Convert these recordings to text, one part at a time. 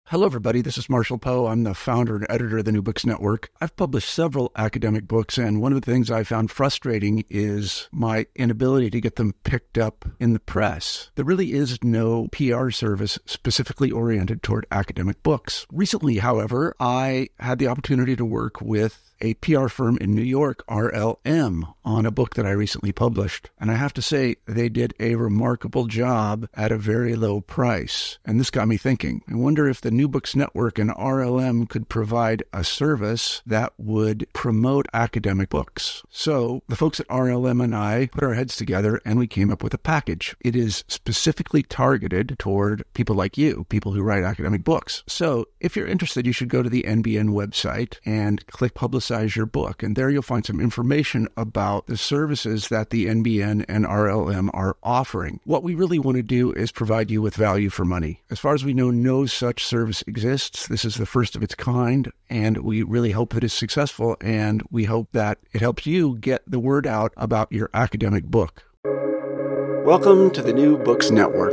Hello, everybody. This is Marshall Poe. I'm the founder and editor of the New Books Network. I've published several academic books, and one of the things I found frustrating is my inability to get them picked up in the press. There really is no PR service specifically oriented toward academic books. Recently, however, I had the opportunity to work with a PR firm in New York, RLM, on a book that I recently published. And I have to say, they did a remarkable job at a very low price. And this got me thinking. I wonder if the New Books Network and RLM could provide a service that would promote academic books. So the folks at RLM and I put our heads together and we came up with a package. It is specifically targeted toward people like you, people who write academic books. So if you're interested, you should go to the NBN website and click Publicize Your Book. And there you'll find some information about the services that the NBN and RLM are offering. What we really want to do is provide you with value for money. As far as we know, no such service exists. This is the first of its kind, and we really hope that it's successful, and we hope that it helps you get the word out about your academic book. Welcome to the New Books Network.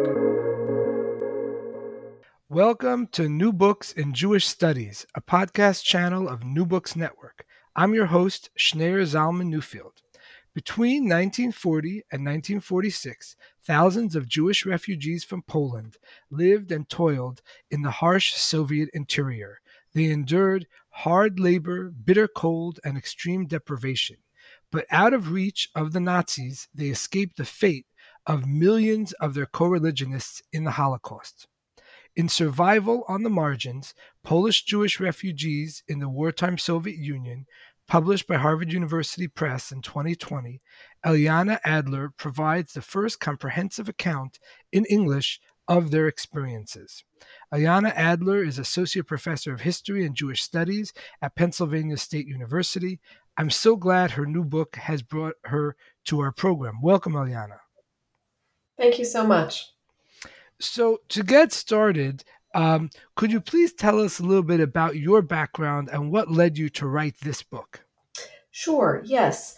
Welcome to New Books in Jewish Studies, a podcast channel of New Books Network. I'm your host, Schneur Zalman Newfield. Between 1940 and 1946, thousands of Jewish refugees from Poland lived and toiled in the harsh Soviet interior. They endured hard labor, bitter cold, and extreme deprivation. But out of reach of the Nazis, they escaped the fate of millions of their co-religionists in the Holocaust. In Survival on the Margins, Polish Jewish Refugees in the Wartime Soviet Union, published by Harvard University Press in 2020, Eliana Adler provides the first comprehensive account in English of their experiences. Eliana Adler is Associate Professor of History and Jewish Studies at Pennsylvania State University. I'm so glad her new book has brought her to our program. Welcome, Eliana. Thank you so much. So to get started, could you please tell us a little bit about your background and what led you to write this book? Sure, yes.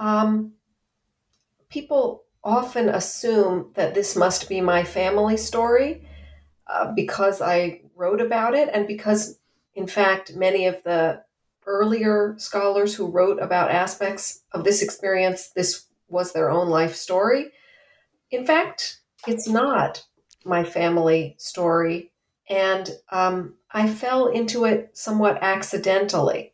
People often assume that this must be my family story because I wrote about it and because, in fact, many of the earlier scholars who wrote about aspects of this experience, this was their own life story. In fact, it's not my family story, and I fell into it somewhat accidentally.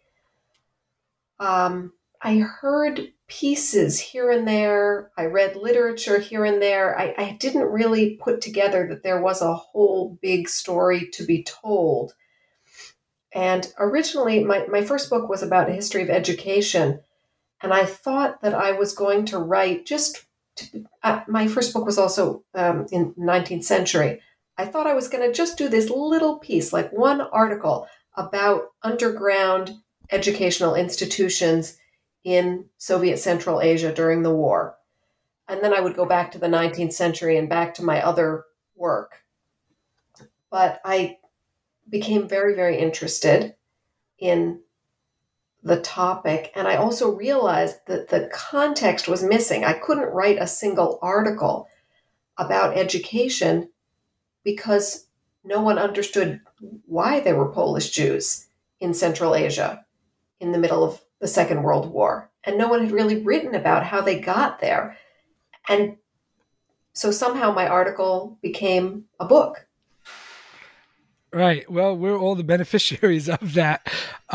I heard pieces here and there. I read literature here and there. I didn't really put together that there was a whole big story to be told. And originally, my first book was about a history of education, and I thought that I was going to write my first book was also in the 19th century. I thought I was going to just do this little piece, like one article about underground educational institutions in Soviet Central Asia during the war. And then I would go back to the 19th century and back to my other work. But I became very, very interested in the topic. And I also realized that the context was missing. I couldn't write a single article about education because no one understood why there were Polish Jews in Central Asia in the middle of the Second World War. And no one had really written about how they got there. And so somehow my article became a book. Right. Well, we're all the beneficiaries of that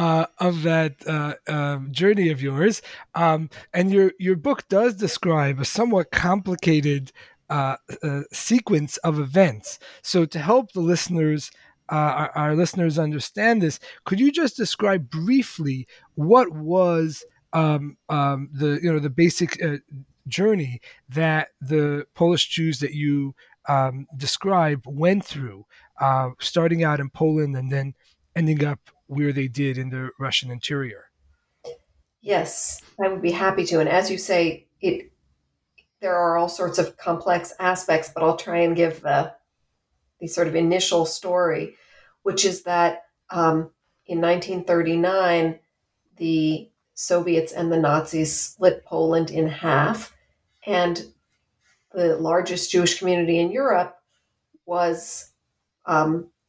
journey of yours. And your book does describe a somewhat complicated sequence of events. So to help the listeners, our listeners understand this, could you just describe briefly what was the basic journey that the Polish Jews that you describe went through? Starting out in Poland and then ending up where they did in the Russian interior. Yes, I would be happy to. And as you say, there are all sorts of complex aspects, but I'll try and give the sort of initial story, which is that in 1939, the Soviets and the Nazis split Poland in half, and the largest Jewish community in Europe was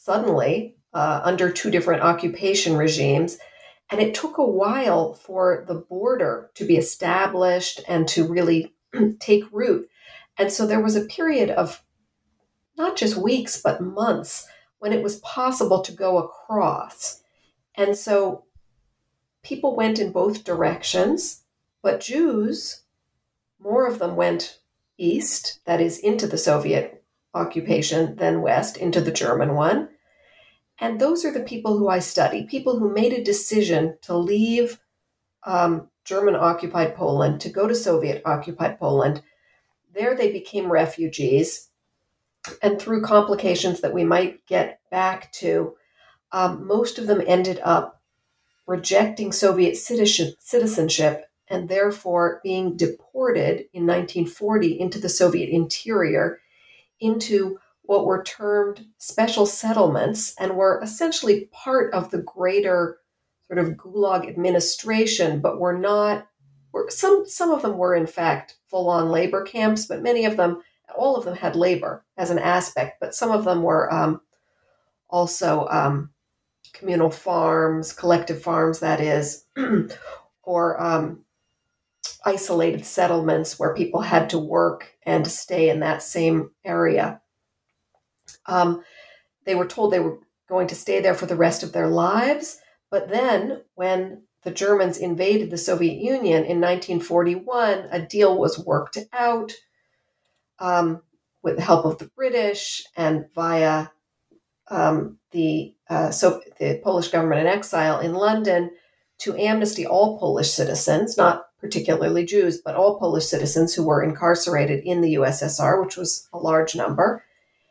suddenly under two different occupation regimes. And it took a while for the border to be established and to really take root. And so there was a period of not just weeks, but months when it was possible to go across. And so people went in both directions, but Jews, more of them went east, that is, into the Soviet occupation, than west, into the German one. And those are the people who I study, people who made a decision to leave German-occupied Poland, to go to Soviet-occupied Poland. There they became refugees. And through complications that we might get back to, most of them ended up rejecting Soviet citizenship and therefore being deported in 1940 into the Soviet interior, into what were termed special settlements and were essentially part of the greater sort of Gulag administration, but were not, some of them were in fact full-on labor camps, but many of them, all of them had labor as an aspect, but some of them were also communal farms, collective farms, that is, or isolated settlements where people had to work and stay in that same area. They were told they were going to stay there for the rest of their lives, but then when the Germans invaded the Soviet Union in 1941, a deal was worked out with the help of the British and via the Polish government in exile in London to amnesty all Polish citizens, not particularly Jews, but all Polish citizens who were incarcerated in the USSR, which was a large number.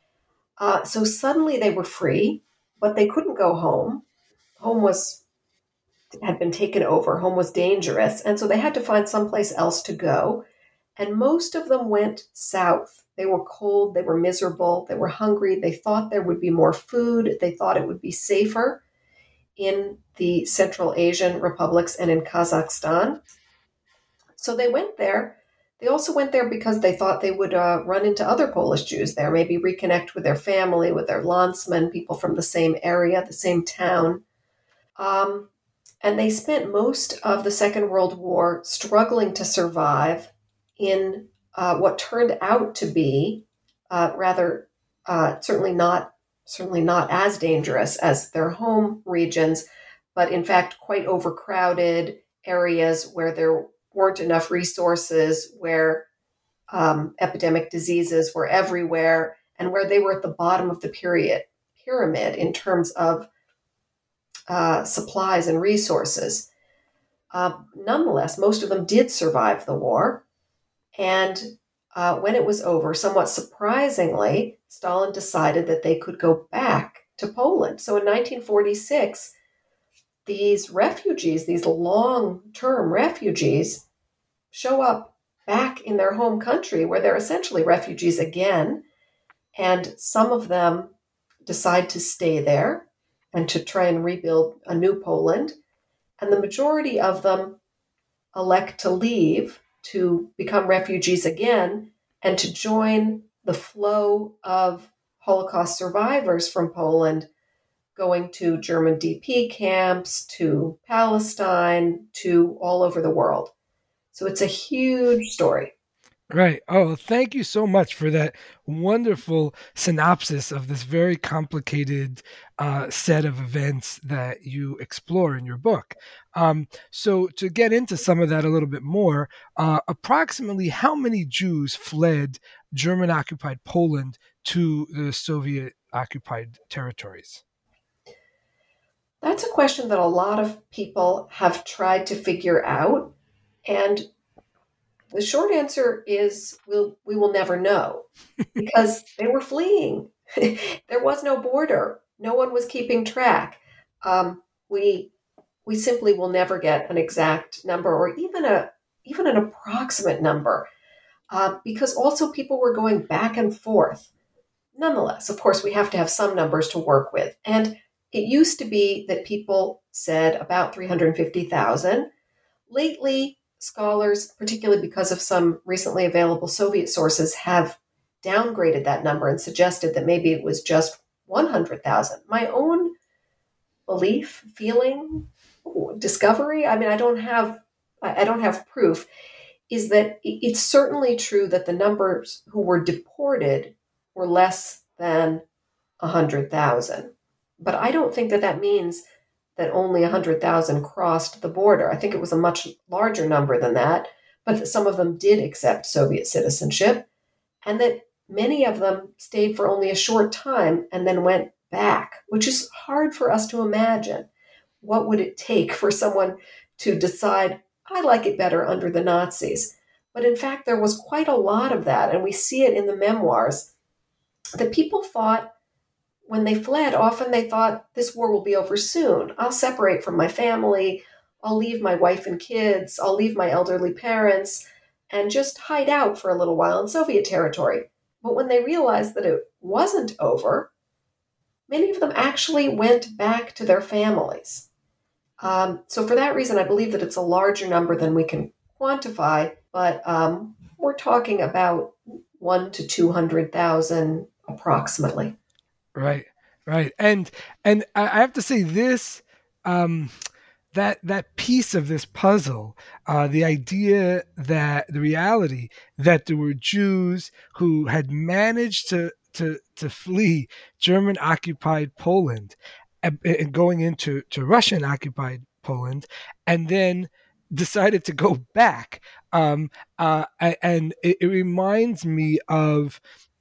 So suddenly they were free, but they couldn't go home. Home had been taken over. Home was dangerous. And so they had to find someplace else to go. And most of them went south. They were cold. They were miserable. They were hungry. They thought there would be more food. They thought it would be safer in the Central Asian republics and in Kazakhstan. So they went there. They also went there because they thought they would run into other Polish Jews there, maybe reconnect with their family, with their landsmen, people from the same area, the same town. And they spent most of the Second World War struggling to survive in what turned out to be certainly not as dangerous as their home regions, but in fact quite overcrowded areas where there weren't enough resources, where epidemic diseases were everywhere, and where they were at the bottom of the pyramid in terms of supplies and resources. Nonetheless, most of them did survive the war. And when it was over, somewhat surprisingly, Stalin decided that they could go back to Poland. So in 1946, these refugees, these long-term refugees, show up back in their home country where they're essentially refugees again. And some of them decide to stay there and to try and rebuild a new Poland. And the majority of them elect to leave, to become refugees again, and to join the flow of Holocaust survivors from Poland going to German DP camps, to Palestine, to all over the world. So it's a huge story. Right. Oh, thank you so much for that wonderful synopsis of this very complicated set of events that you explore in your book. So to get into some of that a little bit more, approximately how many Jews fled German-occupied Poland to the Soviet-occupied territories? That's a question that a lot of people have tried to figure out. And the short answer is we will never know, because they were fleeing. There was no border. No one was keeping track. We simply will never get an exact number, or even an approximate number, because also people were going back and forth. Nonetheless, of course, we have to have some numbers to work with. And it used to be that people said about 350,000. Lately, scholars, particularly because of some recently available Soviet sources, have downgraded that number and suggested that maybe it was just 100,000. My own belief, feeling, discovery, I mean, I don't have proof, is that it's certainly true that the numbers who were deported were less than 100,000. But I don't think that that means that only 100,000 crossed the border. I think it was a much larger number than that, but that some of them did accept Soviet citizenship, and that many of them stayed for only a short time and then went back, which is hard for us to imagine. What would it take for someone to decide, I like it better under the Nazis? But in fact, there was quite a lot of that, and we see it in the memoirs, that people thought, when they fled, often they thought, this war will be over soon. I'll separate from my family. I'll leave my wife and kids. I'll leave my elderly parents and just hide out for a little while in Soviet territory. But when they realized that it wasn't over, many of them actually went back to their families. So for that reason, I believe that it's a larger number than we can quantify, but we're talking about 1 to 200,000 approximately. Right, right, and I have to say this, that piece of this puzzle, the idea that the reality that there were Jews who had managed to flee German occupied Poland and going into Russian occupied Poland, and then decided to go back, and it reminds me of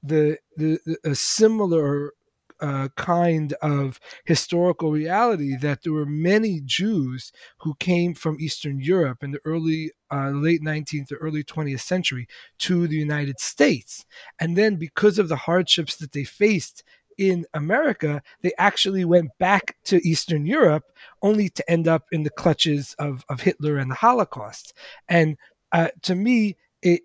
a similar kind of historical reality, that there were many Jews who came from Eastern Europe in the late 19th or early 20th century to the United States. And then because of the hardships that they faced in America, they actually went back to Eastern Europe only to end up in the clutches of Hitler and the Holocaust. And to me,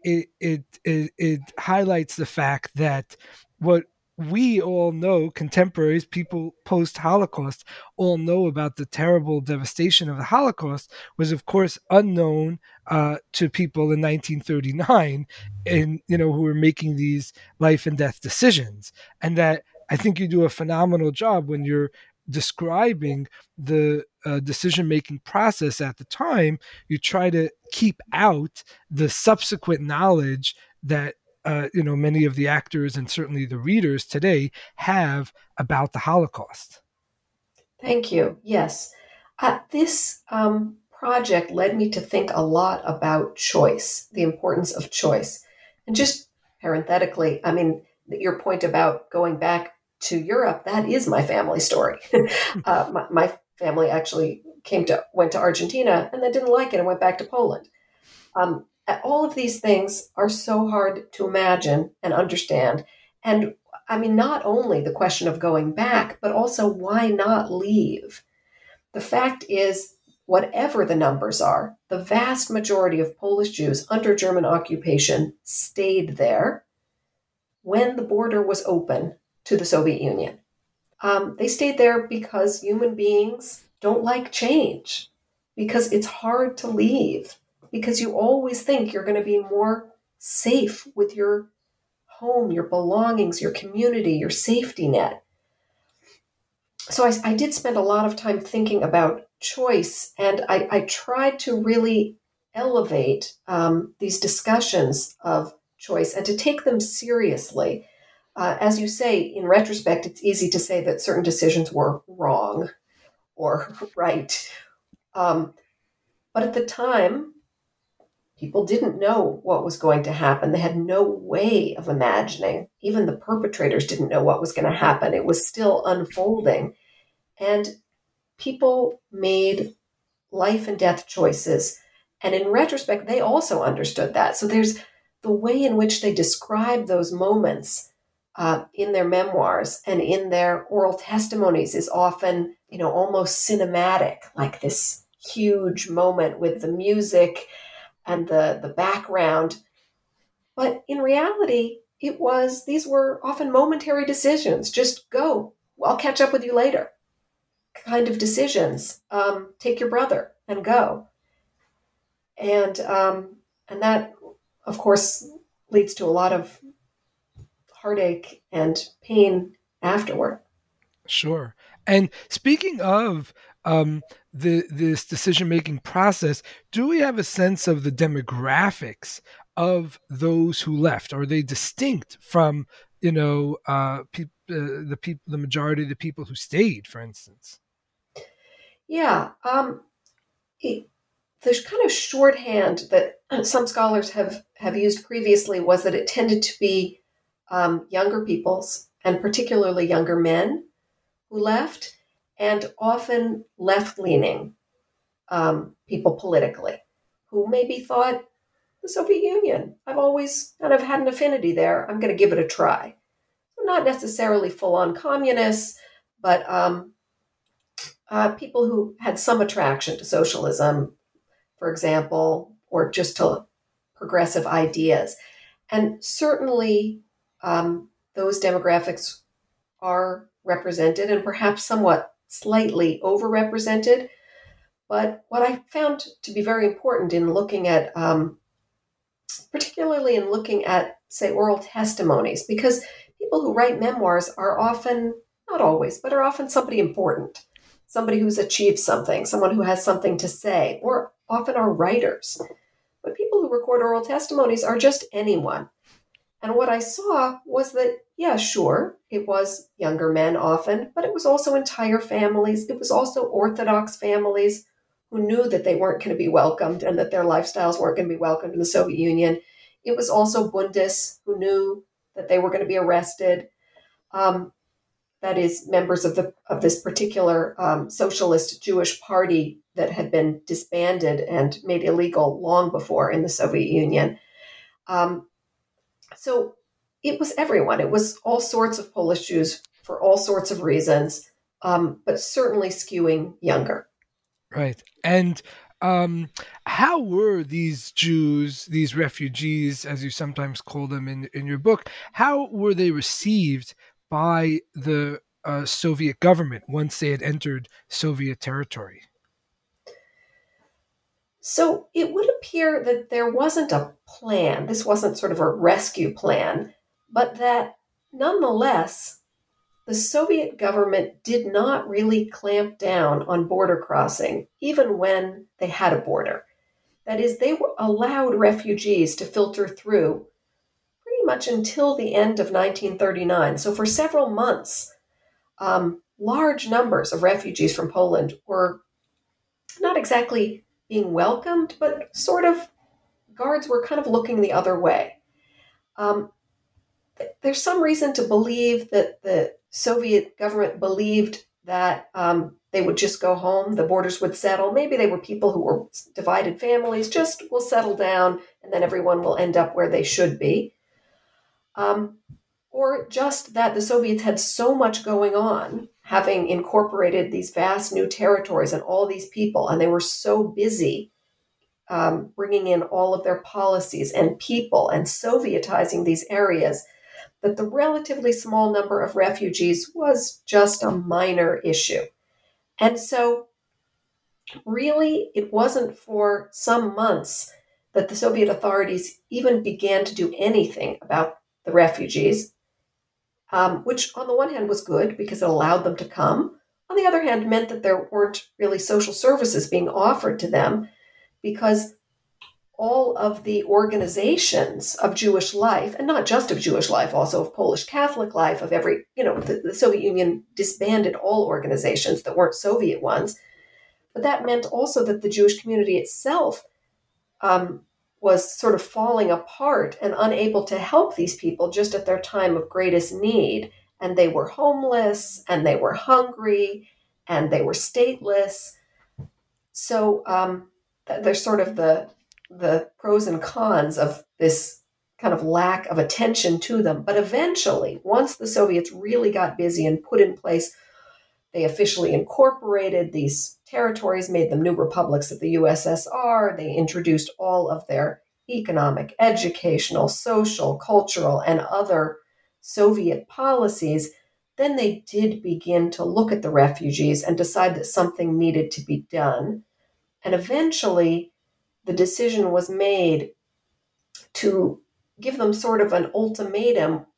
it highlights the fact that what we all know, contemporaries, people post-Holocaust, all know about the terrible devastation of the Holocaust, was of course unknown to people in 1939, and who were making these life and death decisions. And that, I think, you do a phenomenal job when you're describing the decision-making process at the time. You try to keep out the subsequent knowledge that many of the actors and certainly the readers today have about the Holocaust. Thank you. Yes. This project led me to think a lot about choice, the importance of choice. And just parenthetically, I mean, your point about going back to Europe, that is my family story. My family actually went to Argentina and then didn't like it and went back to Poland. All of these things are so hard to imagine and understand. And I mean, not only the question of going back, but also why not leave? The fact is, whatever the numbers are, the vast majority of Polish Jews under German occupation stayed there when the border was open to the Soviet Union. They stayed there because human beings don't like change, because it's hard to leave, because you always think you're going to be more safe with your home, your belongings, your community, your safety net. So I did spend a lot of time thinking about choice, and I tried to really elevate these discussions of choice and to take them seriously. As you say, in retrospect, it's easy to say that certain decisions were wrong or right. But at the time, people didn't know what was going to happen. They had no way of imagining. Even the perpetrators didn't know what was going to happen. It was still unfolding. And people made life and death choices. And in retrospect, they also understood that. So there's the way in which they describe those moments in their memoirs and in their oral testimonies is often, almost cinematic, like this huge moment with the music and the background. But in reality, these were often momentary decisions. Just go. I'll catch up with you later. Kind of decisions. Take your brother and go. And that, of course, leads to a lot of heartache and pain afterward. Sure. And speaking of this decision-making process, do we have a sense of the demographics of those who left? Are they distinct from, the majority of the people who stayed, for instance? Yeah. It, the kind of shorthand that some scholars have used previously was that it tended to be younger peoples, and particularly younger men, who left, and often left-leaning people politically, who maybe thought, the Soviet Union, I've always kind of had an affinity there. I'm going to give it a try. So not necessarily full-on communists, but people who had some attraction to socialism, for example, or just to progressive ideas. And certainly those demographics are represented and perhaps somewhat slightly overrepresented. But what I found to be very important in looking at, particularly in looking at, say, oral testimonies, because people who write memoirs are often, not always, but are often somebody important, somebody who's achieved something, someone who has something to say, or often are writers. But people who record oral testimonies are just anyone. And what I saw was that, yeah, sure, it was younger men often, but it was also entire families. It was also Orthodox families who knew that they weren't going to be welcomed and that their lifestyles weren't going to be welcomed in the Soviet Union. It was also Bundists who knew that they were going to be arrested. That is, members of this particular socialist Jewish party that had been disbanded and made illegal long before in the Soviet Union. So it was everyone. It was all sorts of Polish Jews for all sorts of reasons, but certainly skewing younger. Right. And how were these Jews, these refugees, as you sometimes call them in your book, how were they received by the Soviet government once they had entered Soviet territory? So it would appear that there wasn't a plan. This wasn't sort of a rescue plan, but that nonetheless, the Soviet government did not really clamp down on border crossing, even when they had a border. That is, they allowed refugees to filter through pretty much until the end of 1939. So for several months, large numbers of refugees from Poland were not exactly being welcomed, but sort of guards were kind of looking the other way. Um, there's some reason to believe that the Soviet government believed that they would just go home, the borders would settle. Maybe they were people who were divided families, just will settle down, and then everyone will end up where they should be. Or just that the Soviets had so much going on, having incorporated these vast new territories and all these people, and they were so busy bringing in all of their policies and people and Sovietizing these areas, that the relatively small number of refugees was just a minor issue. And so, really, it wasn't for some months that the Soviet authorities even began to do anything about the refugees, which on the one hand was good because it allowed them to come. On the other hand, meant that there weren't really social services being offered to them because all of the organizations of Jewish life, and not just of Jewish life, also of Polish Catholic life, of every, the Soviet Union disbanded all organizations that weren't Soviet ones. But that meant also that the Jewish community itself was sort of falling apart and unable to help these people just at their time of greatest need. And they were homeless, and they were hungry, and they were stateless. So there's sort of the pros and cons of this kind of lack of attention to them. But eventually, once the Soviets really got busy and put in place, they officially incorporated these territories, made them new republics of the USSR. They introduced all of their economic, educational, social, cultural, and other Soviet policies. Then they did begin to look at the refugees and decide that something needed to be done. And eventually, the decision was made to give them sort of an ultimatum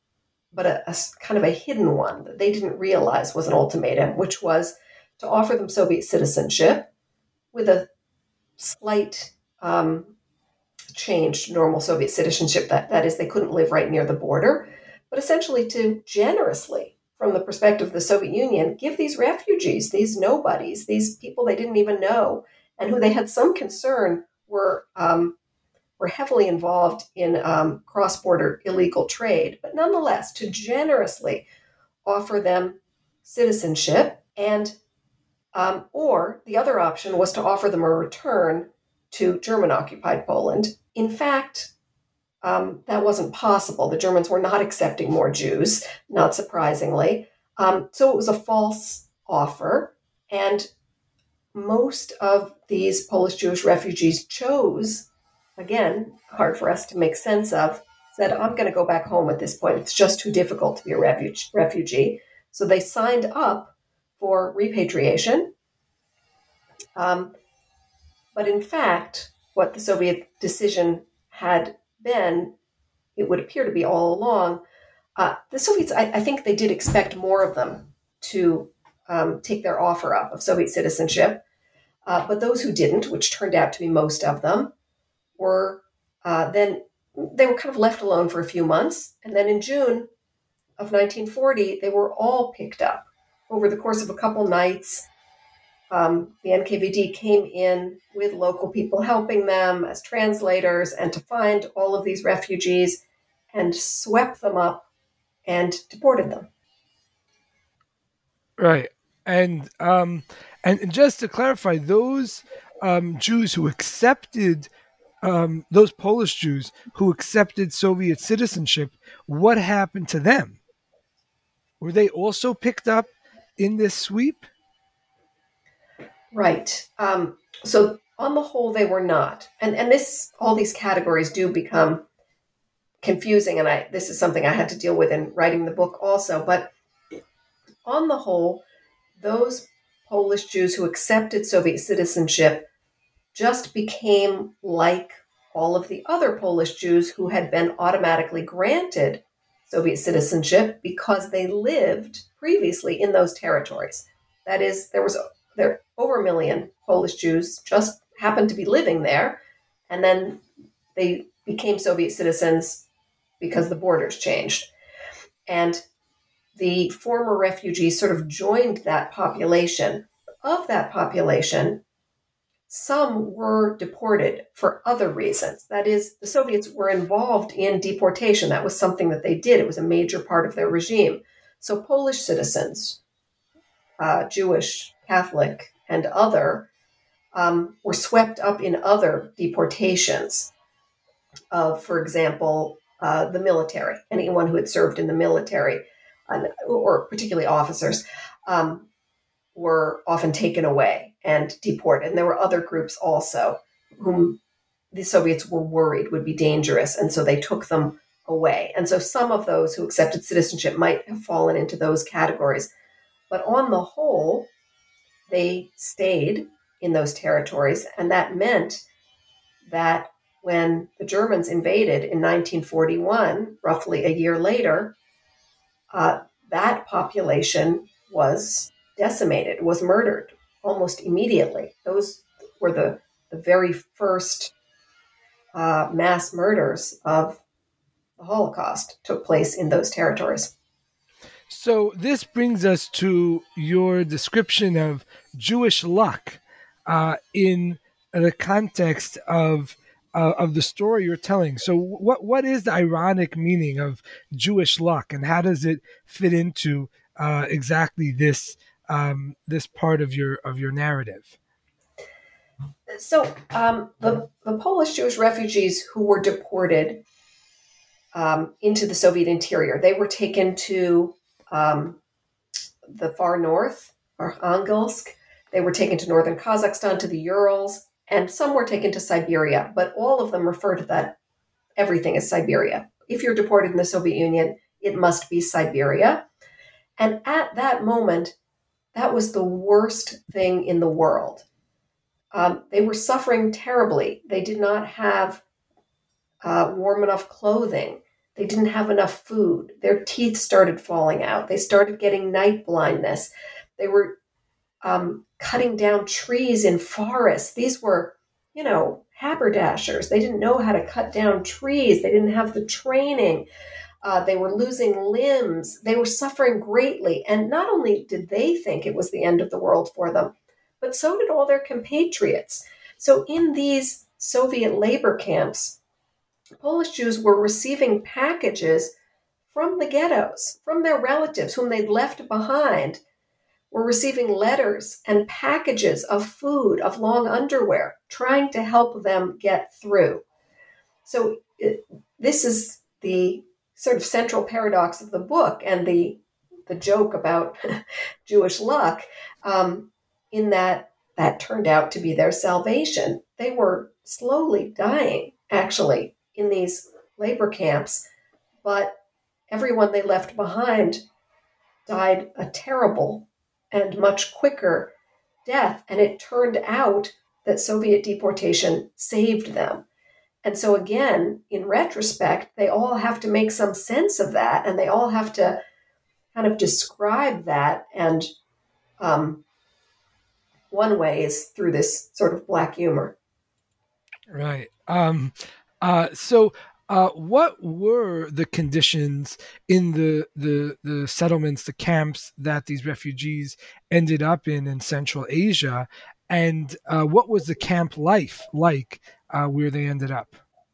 but a kind of a hidden one that they didn't realize was an ultimatum, which was to offer them Soviet citizenship with a slight change to normal Soviet citizenship. That is, they couldn't live right near the border, but essentially to generously, from the perspective of the Soviet Union, give these refugees, these nobodies, these people they didn't even know, and who they had some concern were heavily involved in cross-border illegal trade, but nonetheless, to generously offer them citizenship, and or the other option was to offer them a return to German-occupied Poland. In fact, that wasn't possible. The Germans were not accepting more Jews, not surprisingly. So it was a false offer, and most of these Polish Jewish refugees chose, again, hard for us to make sense of, said, I'm going to go back home at this point. It's just too difficult to be a refugee. So they signed up for repatriation. But in fact, what the Soviet decision had been, it would appear to be all along, the Soviets, I think they did expect more of them to take their offer up of Soviet citizenship. But those who didn't, which turned out to be most of them, were then they were kind of left alone for a few months. And then in June of 1940, they were all picked up over the course of a couple nights. The NKVD came in with local people helping them as translators and to find all of these refugees and swept them up and deported them. Right. And just to clarify, those Jews who accepted, those Polish Jews who accepted Soviet citizenship, what happened to them? Were they also picked up in this sweep? Right. So on the whole, they were not. And all these categories do become confusing. And this is something I had to deal with in writing the book also. But on the whole, those Polish Jews who accepted Soviet citizenship just became like all of the other Polish Jews who had been automatically granted Soviet citizenship because they lived previously in those territories. That is, there were over 1 million Polish Jews just happened to be living there, and then they became Soviet citizens because the borders changed. And the former refugees sort of joined that population. Of that population, some were deported for other reasons. That is, the Soviets were involved in deportation. That was something that they did. It was a major part of their regime. So Polish citizens, Jewish, Catholic, and other, were swept up in other deportations of, for example, the military. Anyone who had served in the military, or particularly officers, were often taken away and deported. And there were other groups also whom the Soviets were worried would be dangerous, and so they took them away. And so some of those who accepted citizenship might have fallen into those categories. But on the whole, they stayed in those territories, and that meant that when the Germans invaded in 1941, roughly a year later, that population was decimated, was murdered almost immediately. Those were the very first mass murders of the Holocaust took place in those territories. So this brings us to your description of Jewish luck in the context of the story you're telling. So what is the ironic meaning of Jewish luck, and how does it fit into exactly this part of your narrative? So the Polish Jewish refugees who were deported into the Soviet interior, they were taken to the far north, Arkhangelsk. They were taken to northern Kazakhstan, to the Urals, and some were taken to Siberia. But all of them refer to that, everything as Siberia. If you're deported in the Soviet Union, it must be Siberia. And at that moment, that was the worst thing in the world. They were suffering terribly. They did not have warm enough clothing. They didn't have enough food. Their teeth started falling out. They started getting night blindness. They were cutting down trees in forests. These were, haberdashers. They didn't know how to cut down trees. They didn't have the training. They were losing limbs. They were suffering greatly. And not only did they think it was the end of the world for them, but so did all their compatriots. So in these Soviet labor camps, Polish Jews were receiving packages from the ghettos, from their relatives whom they'd left behind, were receiving letters and packages of food, of long underwear, trying to help them get through. So this is the sort of central paradox of the book and the joke about Jewish luck, in that turned out to be their salvation. They were slowly dying, actually, in these labor camps, but everyone they left behind died a terrible and much quicker death. And it turned out that Soviet deportation saved them. And so again, in retrospect, they all have to make some sense of that, and they all have to kind of describe that. And one way is through this sort of black humor. Right. So what were the conditions in the settlements, the camps that these refugees ended up in Central Asia? And what was the camp life like where they ended up?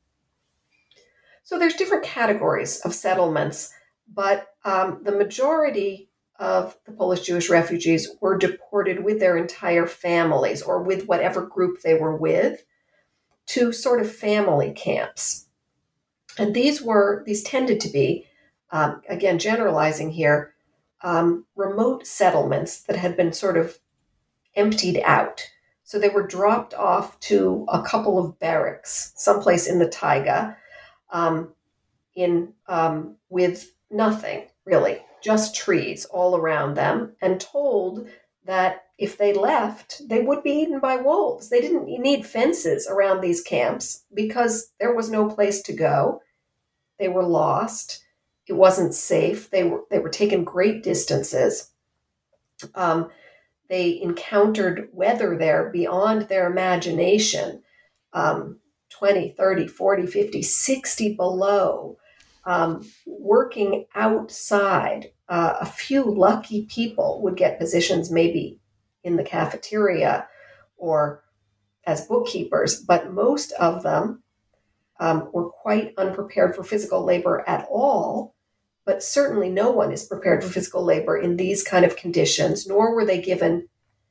So there's different categories of settlements, but the majority of the Polish Jewish refugees were deported with their entire families or with whatever group they were with to sort of family camps. And these tended to be, again, generalizing here, remote settlements that had been sort of emptied out. So they were dropped off to a couple of barracks, someplace in the taiga, with nothing really, just trees all around them, and told that if they left, they would be eaten by wolves. They didn't need fences around these camps because there was no place to go. They were lost. It wasn't safe. They were taken great distances. They encountered weather there beyond their imagination, 20, 30, 40, 50, 60 below, working outside. A few lucky people would get positions maybe in the cafeteria or as bookkeepers, but most of them were quite unprepared for physical labor at all. But certainly no one is prepared for physical labor in these kind of conditions, nor were they given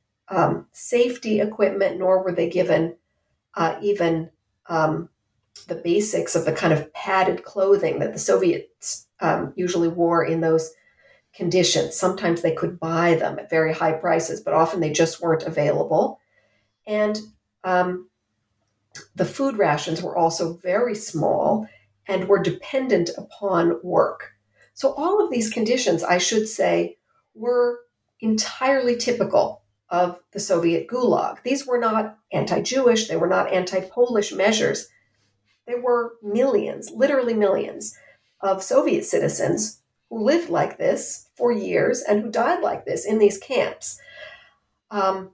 safety equipment, nor were they given even the basics of the kind of padded clothing that the Soviets usually wore in those conditions. Sometimes they could buy them at very high prices, but often they just weren't available. And the food rations were also very small and were dependent upon work. So all of these conditions, I should say, were entirely typical of the Soviet Gulag. These were not anti-Jewish, they were not anti-Polish measures. There were millions, literally millions, of Soviet citizens who lived like this for years and who died like this in these camps. For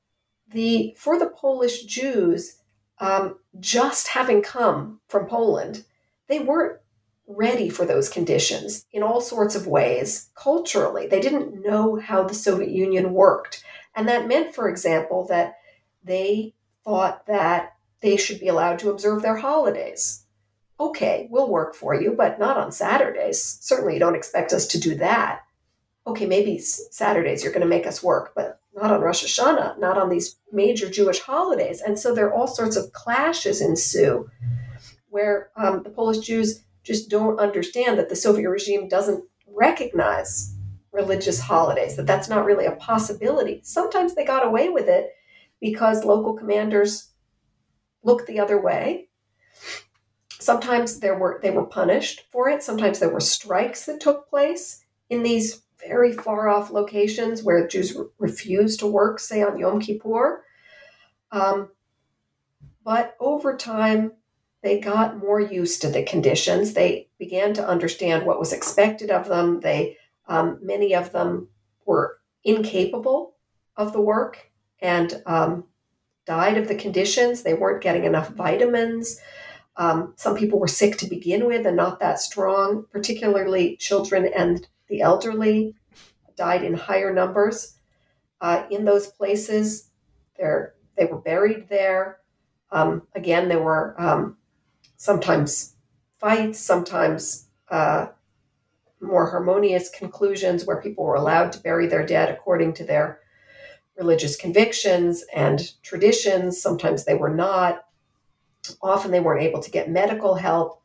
the Polish Jews, just having come from Poland, they weren't ready for those conditions in all sorts of ways. Culturally, they didn't know how the Soviet Union worked. And that meant, for example, that they thought that they should be allowed to observe their holidays. Okay, we'll work for you, but not on Saturdays. Certainly you don't expect us to do that. Okay, maybe Saturdays you're going to make us work, but not on Rosh Hashanah, not on these major Jewish holidays. And so there are all sorts of clashes ensue where the Polish Jews just don't understand that the Soviet regime doesn't recognize religious holidays, that that's not really a possibility. Sometimes they got away with it because local commanders looked the other way. Sometimes they were punished for it. Sometimes there were strikes that took place in these very far off locations where Jews refused to work, say on Yom Kippur. But over time, they got more used to the conditions. They began to understand what was expected of them. Many of them were incapable of the work and died of the conditions. They weren't getting enough vitamins. Some people were sick to begin with and not that strong, particularly children and the elderly died in higher numbers. In those places, they were buried there. Again, there were sometimes fights, sometimes more harmonious conclusions where people were allowed to bury their dead according to their religious convictions and traditions. Sometimes they were not. Often they weren't able to get medical help.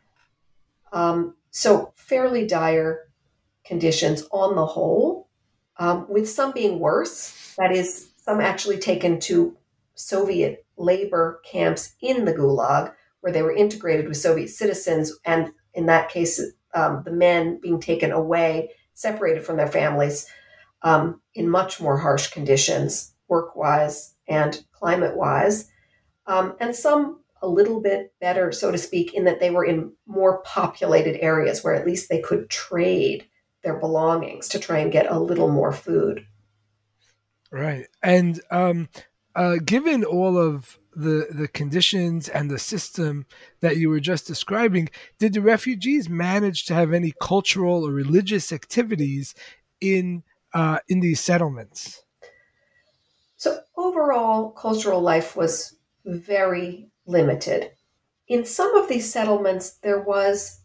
So fairly dire conditions on the whole, with some being worse. That is, some actually taken to Soviet labor camps in the Gulag, where they were integrated with Soviet citizens, and in that case, the men being taken away, separated from their families, in much more harsh conditions, work-wise and climate-wise, and some a little bit better, so to speak, in that they were in more populated areas where at least they could trade their belongings to try and get a little more food. Right. And given all of the conditions and the system that you were just describing, did the refugees manage to have any cultural or religious activities in these settlements? So overall, cultural life was very limited. In some of these settlements, there was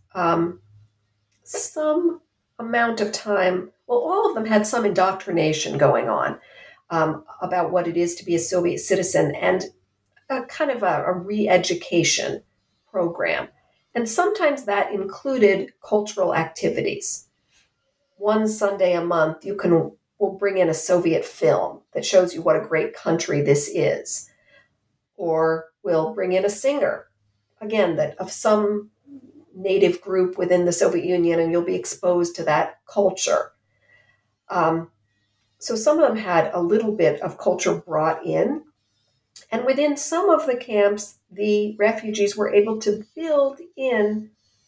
some amount of time. Well, all of them had some indoctrination going on about what it is to be a Soviet citizen and a kind of a re-education program. And sometimes that included cultural activities. One Sunday a month, we'll bring in a Soviet film that shows you what a great country this is. Or we'll bring in a singer, again, that of some native group within the Soviet Union, and you'll be exposed to that culture. So some of them had a little bit of culture brought in. And within some of the camps, the refugees were able to build in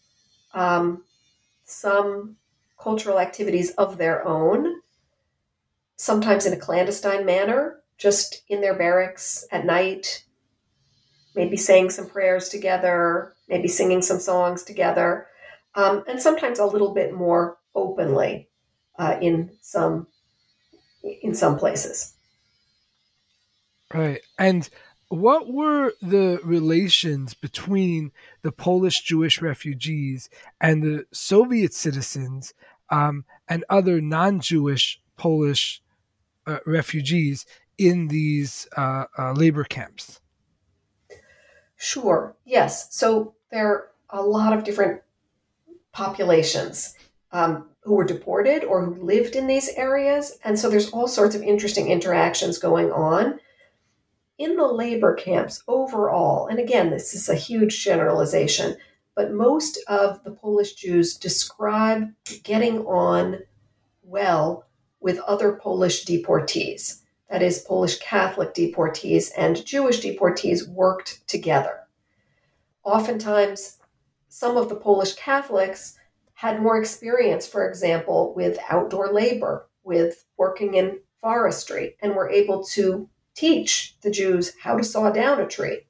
some cultural activities of their own, sometimes in a clandestine manner, just in their barracks at night, maybe saying some prayers together, maybe singing some songs together, and sometimes a little bit more openly in some places. Right. And what were the relations between the Polish Jewish refugees and the Soviet citizens and other non-Jewish Polish refugees in these labor camps? Sure. Yes. So there are a lot of different populations who were deported or who lived in these areas. And so there's all sorts of interesting interactions going on. In the labor camps overall, and again, this is a huge generalization, but most of the Polish Jews describe getting on well with other Polish deportees. That is, Polish Catholic deportees and Jewish deportees worked together. Oftentimes, some of the Polish Catholics had more experience, for example, with outdoor labor, with working in forestry, and were able to teach the Jews how to saw down a tree.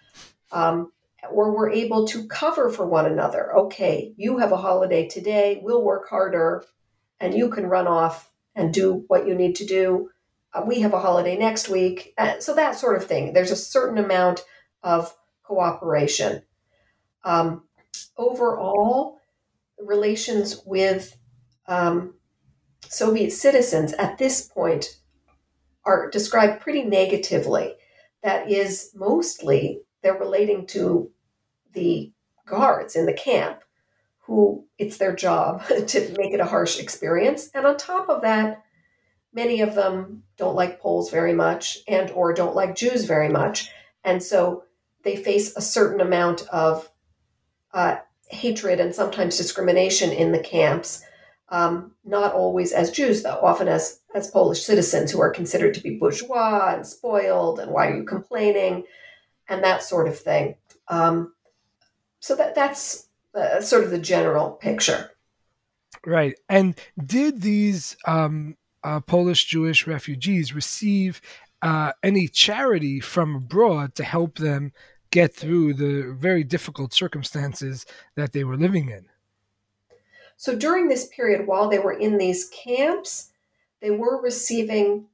Or were able to cover for one another. Okay, you have a holiday today, we'll work harder, and you can run off and do what you need to do. We have a holiday next week. So that sort of thing. There's a certain amount of cooperation. Overall, relations with Soviet citizens at this point are described pretty negatively. That is, mostly they're relating to the guards in the camp, who it's their job to make it a harsh experience. And on top of that, many of them don't like Poles very much and or don't like Jews very much. And so they face a certain amount of hatred and sometimes discrimination in the camps, not always as Jews, though, often as Polish citizens who are considered to be bourgeois and spoiled, and why are you complaining, and that sort of thing. So that's sort of the general picture. Right. And did these Polish Jewish refugees receive any charity from abroad to help them get through the very difficult circumstances that they were living in? So during this period, while they were in these camps, they were receiving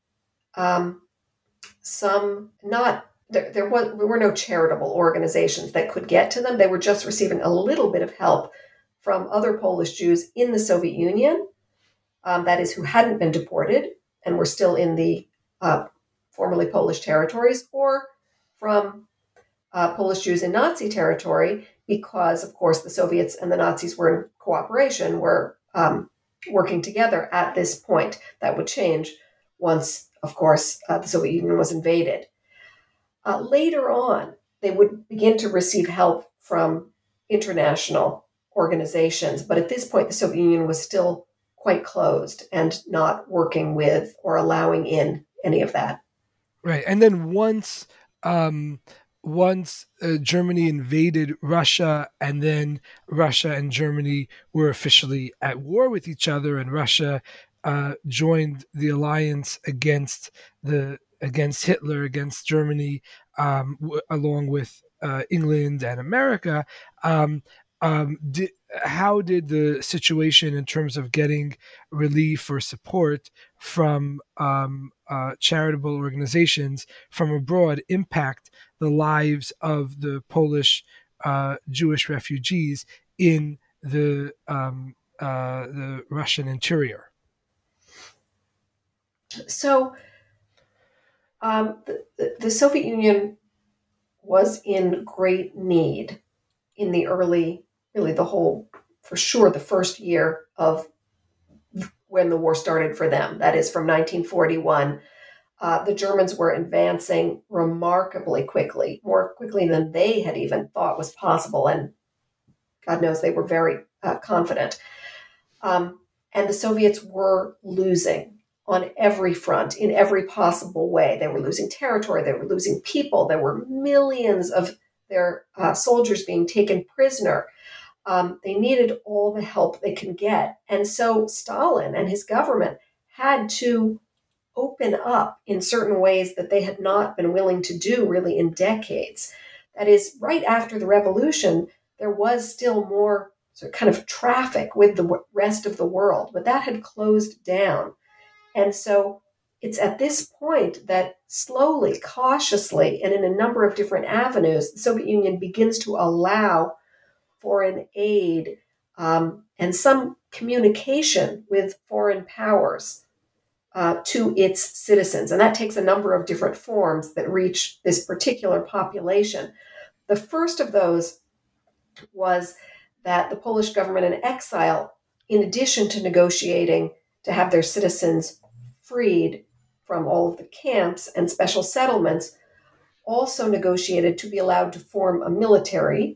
some, not, there were no charitable organizations that could get to them. They were just receiving a little bit of help from other Polish Jews in the Soviet Union, that is, who hadn't been deported and were still in the formerly Polish territories, or from Polish Jews in Nazi territory, because, of course, the Soviets and the Nazis were in cooperation, were working together at this point. That would change once, of course, the Soviet Union was invaded. Later on, they would begin to receive help from international organizations, but at this point, the Soviet Union was still quite closed and not working with or allowing in any of that. Right. And then once Germany invaded Russia, and then Russia and Germany were officially at war with each other, and Russia joined the alliance against Hitler, against Germany, along with England and America. How did the situation in terms of getting relief or support from charitable organizations from abroad impact the lives of the Polish Jewish refugees in the Russian interior? So the Soviet Union was in great need in the early, really for sure, the first year of when the war started for them. That is from 1941. The Germans were advancing remarkably quickly, more quickly than they had even thought was possible. And God knows they were very confident. And the Soviets were losing on every front, in every possible way. They were losing territory. They were losing people. There were millions of their soldiers being taken prisoner. They needed all the help they could get. And so Stalin and his government had to open up in certain ways that they had not been willing to do really in decades. That is, right after the revolution, there was still more sort of kind of traffic with the rest of the world, but that had closed down. And so it's at this point that slowly, cautiously, and in a number of different avenues, the Soviet Union begins to allow foreign aid and some communication with foreign powers to its citizens. And that takes a number of different forms that reach this particular population. The first of those was that the Polish government in exile, in addition to negotiating to have their citizens freed from all of the camps and special settlements, also negotiated to be allowed to form a military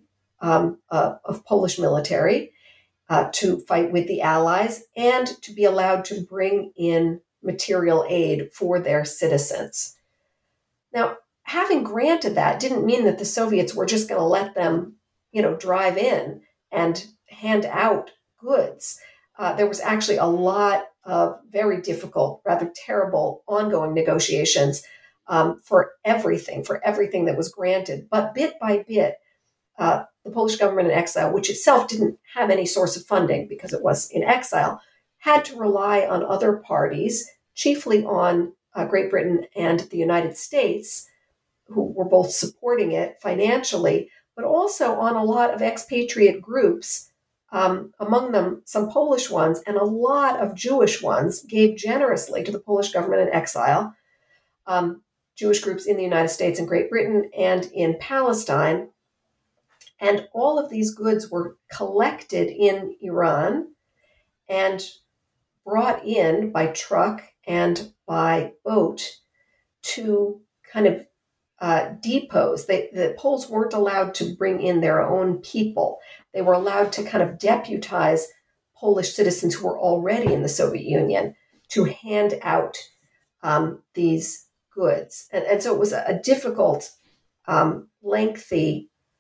of Polish military to fight with the Allies, and to be allowed to bring in material aid for their citizens. Now, having granted that didn't mean that the Soviets were just going to let them, drive in and hand out goods. There was actually a lot of very difficult, rather terrible ongoing negotiations for everything that was granted. But bit by bit, the Polish government in exile, which itself didn't have any source of funding because it was in exile, had to rely on other parties, chiefly on Great Britain and the United States, who were both supporting it financially, but also on a lot of expatriate groups, among them some Polish ones, and a lot of Jewish ones gave generously to the Polish government in exile, Jewish groups in the United States and Great Britain and in Palestine. And all of these goods were collected in Iran and brought in by truck and by boat to kind of depots. The Poles weren't allowed to bring in their own people. They were allowed to kind of deputize Polish citizens who were already in the Soviet Union to hand out these goods. And so it was a difficult, lengthy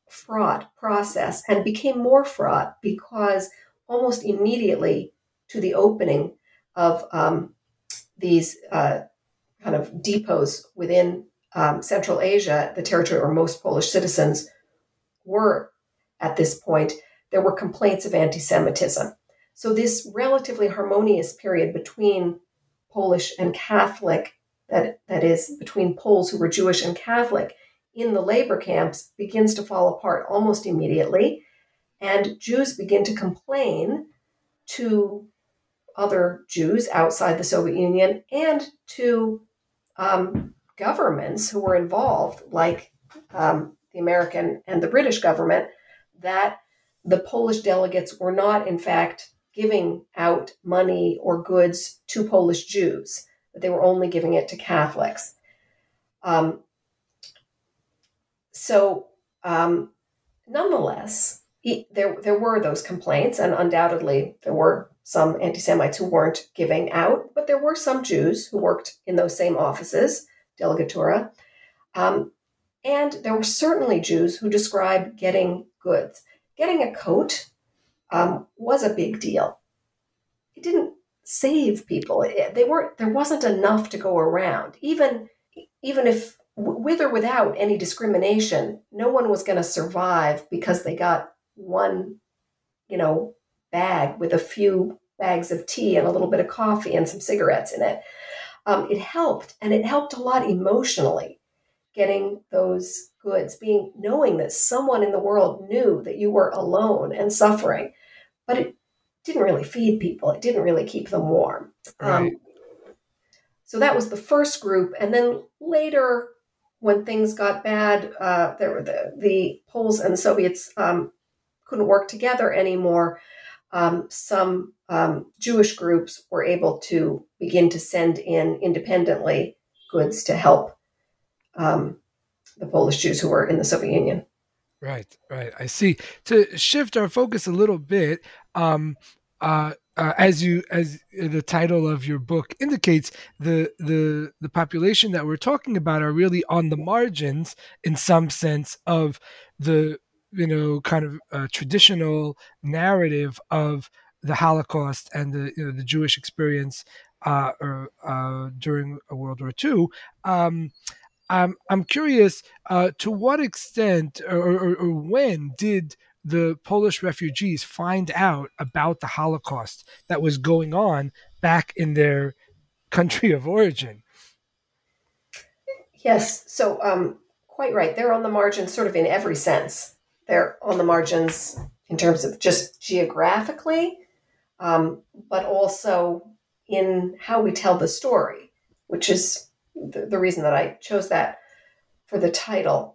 fraught process and became more fraught because almost immediately to the opening of these kind of depots within Central Asia, the territory where most Polish citizens were at this point, there were complaints of anti-Semitism. So this relatively harmonious period between Polish and Catholic, that is, between Poles who were Jewish and Catholic in the labor camps, begins to fall apart almost immediately. And Jews begin to complain to other Jews outside the Soviet Union and to governments who were involved, like the American and the British government, that the Polish delegates were not, in fact, giving out money or goods to Polish Jews, that they were only giving it to Catholics. Nonetheless, there were those complaints, and undoubtedly there were some anti-Semites who weren't giving out, but there were some Jews who worked in those same offices, delegatura, and there were certainly Jews who described getting goods. Getting a coat was a big deal. It didn't save people. There wasn't enough to go around. Even if, with or without any discrimination, no one was going to survive because they got one, bag with a few bags of tea and a little bit of coffee and some cigarettes in it. It helped, and it helped a lot emotionally, getting those goods, knowing that someone in the world knew that you were alone and suffering, but it didn't really feed people. It didn't really keep them warm. Right. So that was the first group. And then later, when things got bad, the Poles and the Soviets couldn't work together anymore. Some Jewish groups were able to begin to send in independently goods to help the Polish Jews who were in the Soviet Union. Right. I see. To shift our focus a little bit, as the title of your book indicates, the population that we're talking about are really on the margins in some sense of the kind of traditional narrative of the Holocaust and the Jewish experience during World War II. I'm curious, to what extent or when did the Polish refugees find out about the Holocaust that was going on back in their country of origin? Yes, so quite right. They're on the margins sort of in every sense. They're on the margins in terms of just geographically, but also in how we tell the story, which is the reason that I chose that for the title.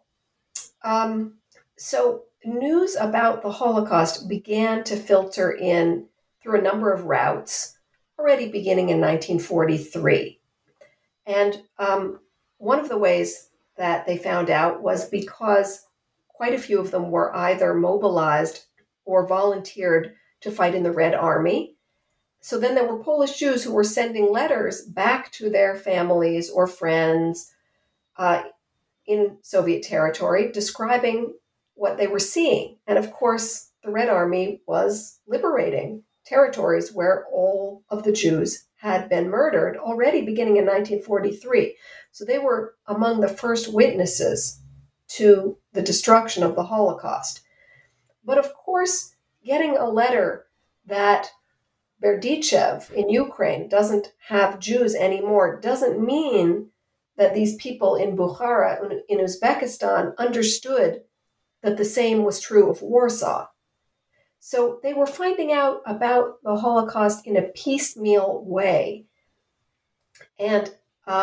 So news about the Holocaust began to filter in through a number of routes, already beginning in 1943. And one of the ways that they found out was because quite a few of them were either mobilized or volunteered to fight in the Red Army. So then there were Polish Jews who were sending letters back to their families or friends in Soviet territory describing what they were seeing. And of course, the Red Army was liberating territories where all of the Jews had been murdered already beginning in 1943. So they were among the first witnesses to the destruction of the Holocaust. But of course, getting a letter that Berdichev in Ukraine doesn't have Jews anymore doesn't mean that these people in Bukhara, in Uzbekistan, understood that the same was true of Warsaw. So they were finding out about the Holocaust in a piecemeal way and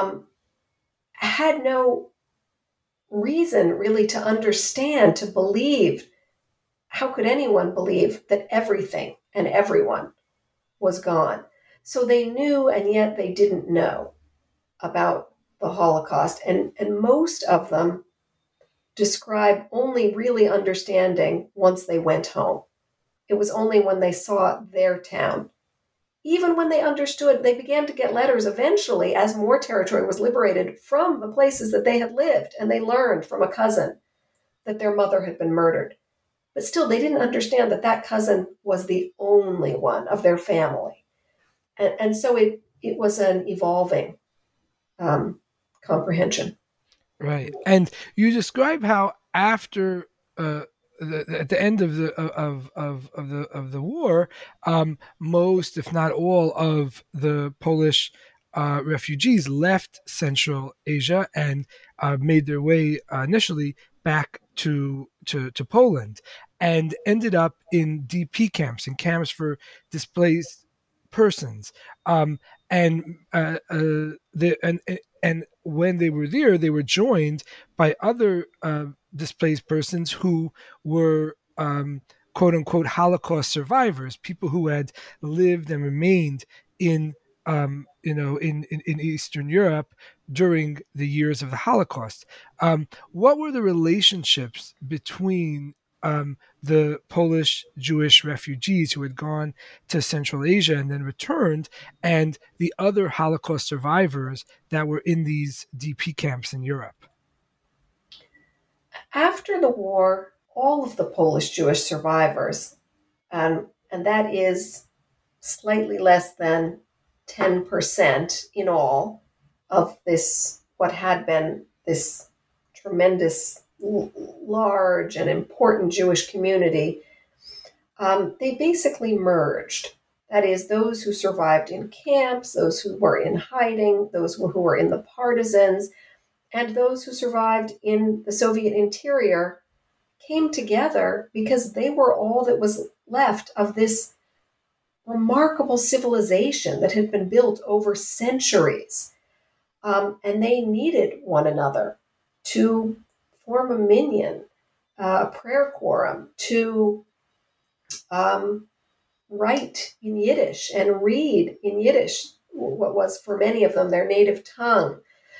had no reason really to understand, to believe. How could anyone believe that everything and everyone was gone? So they knew, and yet they didn't know about the Holocaust. And most of them describe only really understanding once they went home. It was only when they saw their town. Even when they understood, they began to get letters eventually as more territory was liberated from the places that they had lived. And they learned from a cousin that their mother had been murdered. But still, they didn't understand that that cousin was the only one of their family. And so it was an evolving comprehension. Right. And you describe how after at the end of the war, most, if not all, of the Polish refugees left Central Asia and made their way initially back to Poland, and ended up in DP camps, in camps for displaced persons. And and when they were there, they were joined by other displaced persons who were quote unquote Holocaust survivors, people who had lived and remained in in Eastern Europe during the years of the Holocaust. What were the relationships between the Polish Jewish refugees who had gone to Central Asia and then returned, and the other Holocaust survivors that were in these DP camps in Europe? After the war, all of the Polish Jewish survivors, and that is slightly less than 10% in all of this, what had been this tremendous, large and important Jewish community, they basically merged. That is, those who survived in camps, those who were in hiding, those who were in the partisans, and those who survived in the Soviet interior came together because they were all that was left of this remarkable civilization that had been built over centuries. And they needed one another to form a minyan, a prayer quorum, to write in Yiddish and read in Yiddish, what was for many of them their native tongue,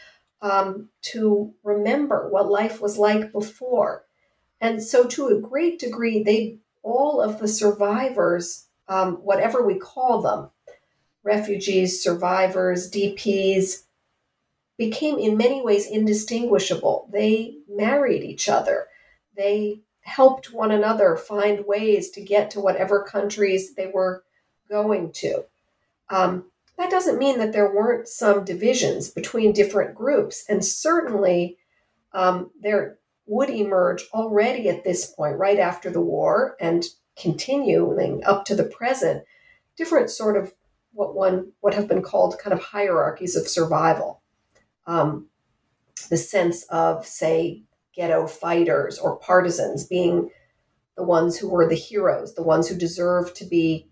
to remember what life was like before. And so to a great degree, all of the survivors, whatever we call them, refugees, survivors, DPs, became in many ways indistinguishable. They married each other. They helped one another find ways to get to whatever countries they were going to. That doesn't mean that there weren't some divisions between different groups. And certainly there would emerge already at this point, right after the war and continuing up to the present, different sort of what have been called kind of hierarchies of survival. The sense of, say, ghetto fighters or partisans being the ones who were the heroes, the ones who deserved to be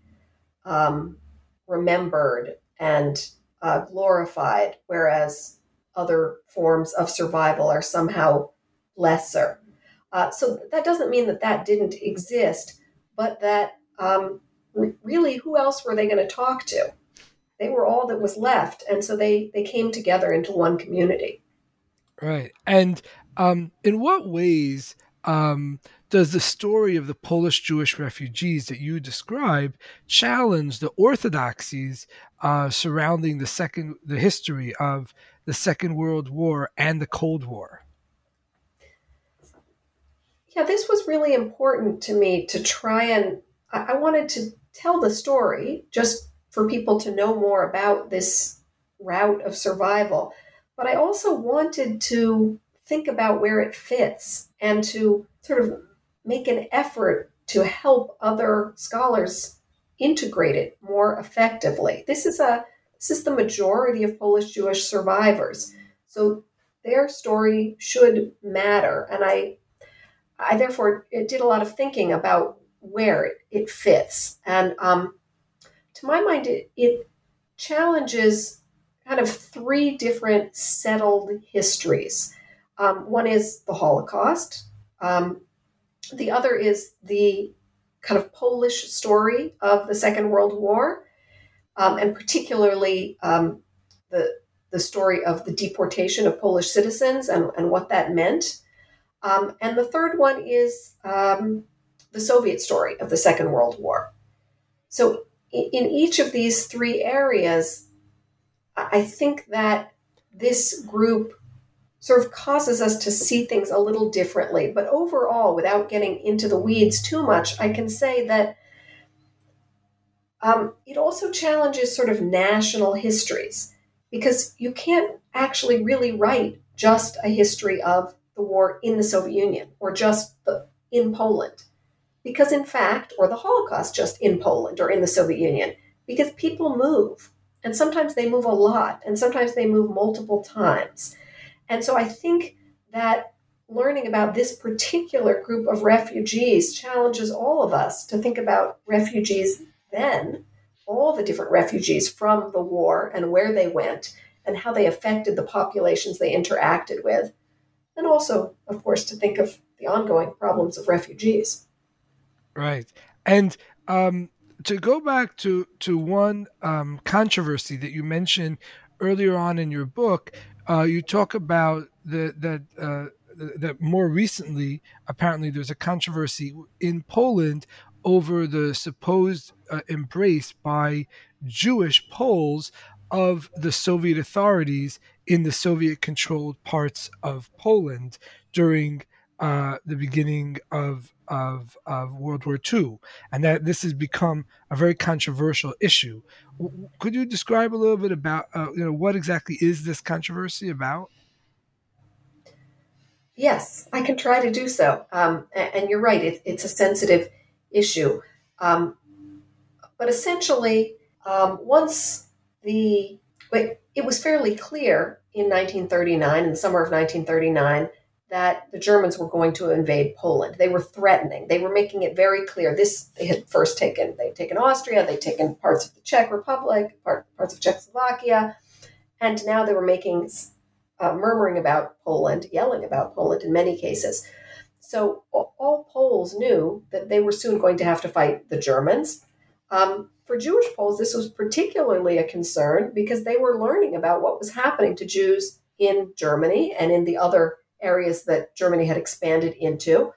remembered and glorified, whereas other forms of survival are somehow lesser. So that doesn't mean that didn't exist, but that really, who else were they going to talk to? They were all that was left, and so they came together into one community. Right. And in what ways does the story of the Polish Jewish refugees that you describe challenge the orthodoxies surrounding the history of the Second World War and the Cold War? Yeah, this was really important to me to try and I wanted to tell the story just for people to know more about this route of survival. But I also wanted to think about where it fits and to sort of make an effort to help other scholars integrate it more effectively. This is the majority of Polish Jewish survivors. So their story should matter. And I therefore did a lot of thinking about where it fits. And to my mind, it challenges kind of three different settled histories. One is the Holocaust. The other is the kind of Polish story of the Second World War, and particularly the story of the deportation of Polish citizens and what that meant. And the third one is the Soviet story of the Second World War. So in each of these three areas, I think that this group sort of causes us to see things a little differently. But overall, without getting into the weeds too much, I can say that it also challenges sort of national histories, because you can't actually really write just a history of the war in the Soviet Union or just in Poland. Because in fact, or the Holocaust just in Poland or in the Soviet Union, because people move. And sometimes they move a lot, and sometimes they move multiple times. And so I think that learning about this particular group of refugees challenges all of us to think about refugees then, all the different refugees from the war and where they went and how they affected the populations they interacted with. And also, of course, to think of the ongoing problems of refugees. Right. And to go back to one controversy that you mentioned earlier on in your book, you talk about that more recently, apparently, there's a controversy in Poland over the supposed embrace by Jewish Poles of the Soviet authorities in the Soviet-controlled parts of Poland during the beginning of World War II, and that this has become a very controversial issue. Could you describe a little bit about what exactly is this controversy about? Yes, I can try to do so. And you're right, it's a sensitive issue. Um, but essentially, once it was fairly clear in 1939, in the summer of 1939, that the Germans were going to invade Poland. They were threatening. They were making it very clear. They had first taken Austria, they'd taken parts of the Czech Republic, parts of Czechoslovakia, and now they were murmuring about Poland, yelling about Poland in many cases. So all Poles knew that they were soon going to have to fight the Germans. For Jewish Poles, this was particularly a concern because they were learning about what was happening to Jews in Germany and in the other areas that Germany had expanded into.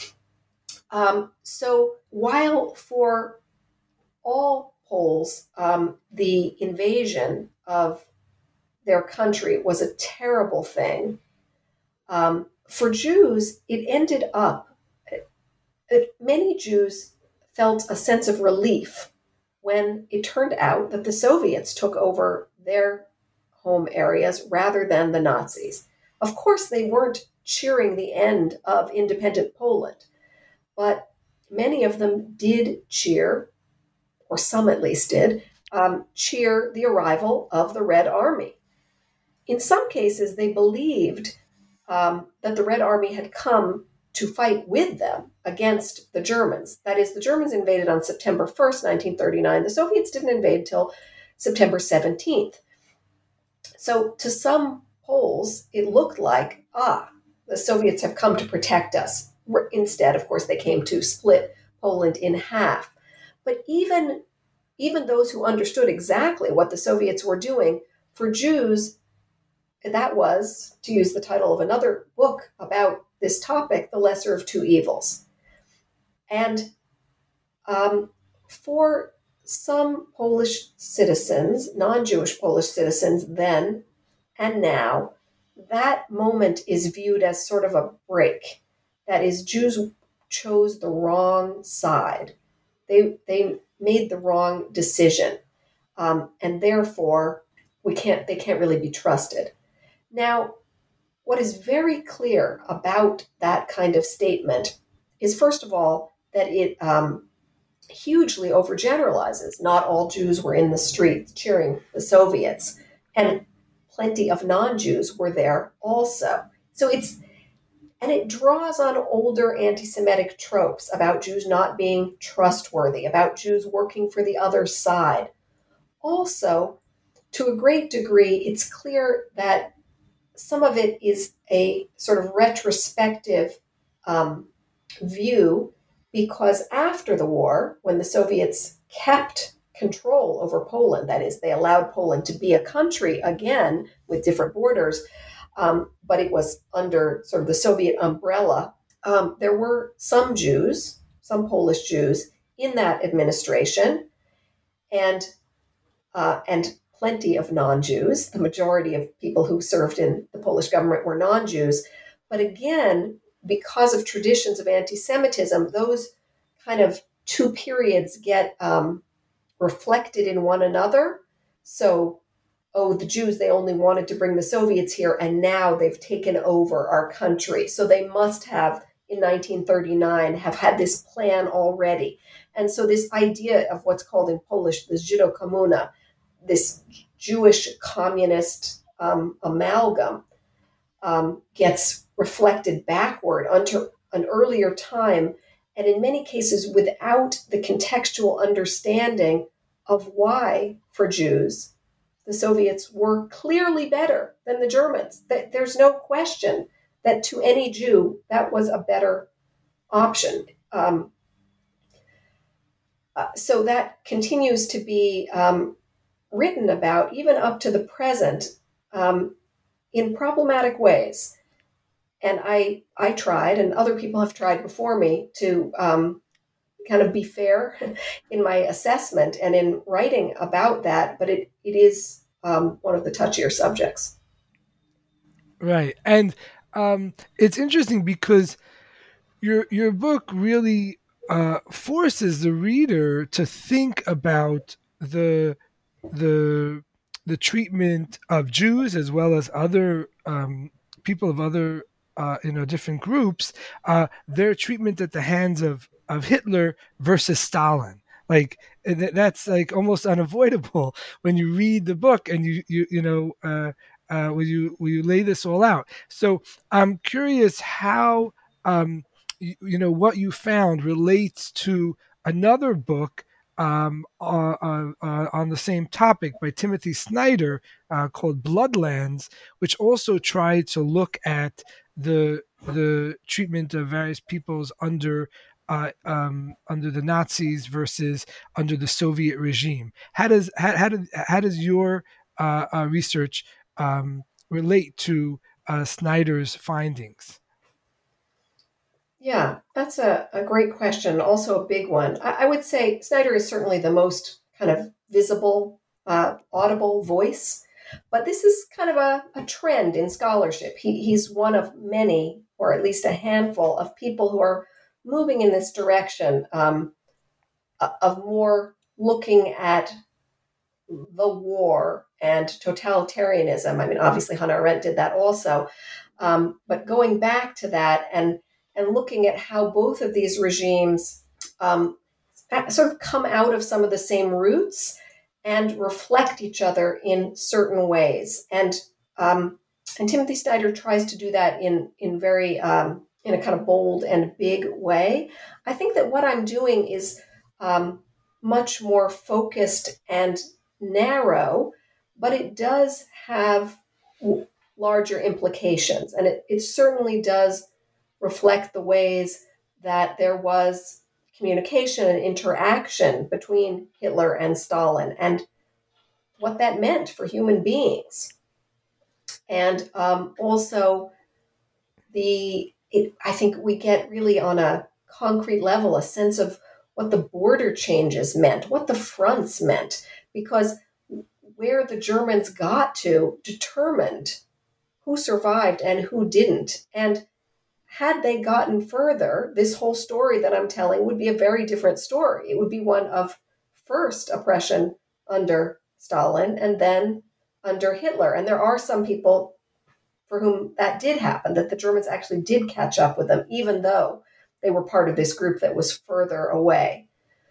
So while for all Poles, the invasion of their country was a terrible thing, for Jews, it ended up, many Jews felt a sense of relief when it turned out that the Soviets took over their home areas rather than the Nazis. Of course, they weren't cheering the end of independent Poland, but many of them did cheer, or some at least did, cheer the arrival of the Red Army. In some cases, they believed that the Red Army had come to fight with them against the Germans. That is, the Germans invaded on September 1st, 1939. The Soviets didn't invade till September 17th. So to some Poles, it looked like, the Soviets have come to protect us. Instead, of course, they came to split Poland in half. But even those who understood exactly what the Soviets were doing, for Jews, that was, to use the title of another book about this topic, the lesser of two evils. And for some Polish citizens, non-Jewish Polish citizens then and now, that moment is viewed as sort of a break. That is, Jews chose the wrong side. They made the wrong decision. And therefore, they can't really be trusted. Now, what is very clear about that kind of statement is, first of all, that it hugely overgeneralizes. Not all Jews were in the streets cheering the Soviets, and plenty of non-Jews were there also. So it draws on older anti-Semitic tropes about Jews not being trustworthy, about Jews working for the other side. Also, to a great degree, it's clear that some of it is a sort of retrospective view, because after the war, when the Soviets kept control over Poland, that is, they allowed Poland to be a country again with different borders, but it was under sort of the Soviet umbrella, there were some Jews, some Polish Jews in that administration, and plenty of non-Jews. The majority of people who served in the Polish government were non-Jews. But again, because of traditions of anti-Semitism, those kind of two periods get reflected in one another. So, the Jews, they only wanted to bring the Soviets here, and now they've taken over our country. So they must have, in 1939, have had this plan already. And so this idea of what's called in Polish the Żydokomuna, this Jewish communist amalgam, gets reflected backward onto an earlier time, and in many cases without the contextual understanding of why, for Jews, the Soviets were clearly better than the Germans. There's no question that to any Jew, that was a better option. So that continues to be written about, even up to the present, in problematic ways. And I tried, and other people have tried before me, to kind of be fair in my assessment and in writing about that, but it is one of the touchier subjects. Right. And it's interesting because your book really forces the reader to think about the treatment of Jews as well as other people of other different groups, their treatment at the hands of Hitler versus Stalin. Like that's like almost unavoidable when you read the book and when you lay this all out. So I'm curious how what you found relates to another book on the same topic by Timothy Snyder called Bloodlands, which also tried to look at the treatment of various peoples under the Nazis versus under the Soviet regime. How does your research relate to Snyder's findings? Yeah, that's a great question. Also a big one. I would say Snyder is certainly the most kind of visible, audible voice, but this is kind of a trend in scholarship. He's one of many, or at least a handful of people who are moving in this direction of more looking at the war and totalitarianism. I mean, obviously Hannah Arendt did that also, but going back to that and looking at how both of these regimes sort of come out of some of the same roots and reflect each other in certain ways. And Timothy Snyder tries to do that in very in a kind of bold and big way. I think that what I'm doing is much more focused and narrow, but it does have larger implications. And it certainly does reflect the ways that there was communication and interaction between Hitler and Stalin and what that meant for human beings. And also I think we get really on a concrete level a sense of what the border changes meant, what the fronts meant, because where the Germans got to determined who survived and who didn't. And had they gotten further, this whole story that I'm telling would be a very different story. It would be one of first oppression under Stalin and then under Hitler. And there are some people for whom that did happen, that the Germans actually did catch up with them, even though they were part of this group that was further away.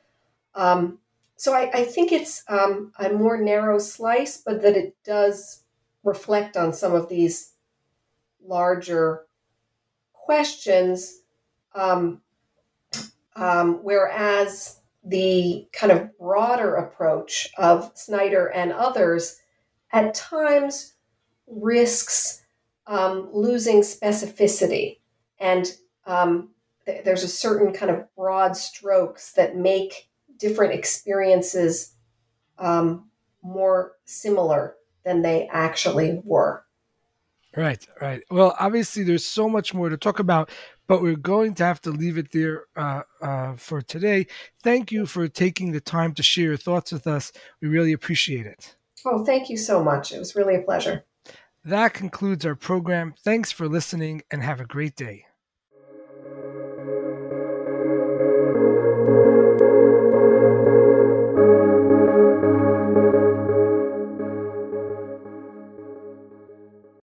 So I think it's a more narrow slice, but that it does reflect on some of these larger questions, whereas the kind of broader approach of Snyder and others at times risks losing specificity. And there's a certain kind of broad strokes that make different experiences more similar than they actually were. Right. Well, obviously, there's so much more to talk about, but we're going to have to leave it there for today. Thank you for taking the time to share your thoughts with us. We really appreciate it. Oh, thank you so much. It was really a pleasure. That concludes our program. Thanks for listening and have a great day.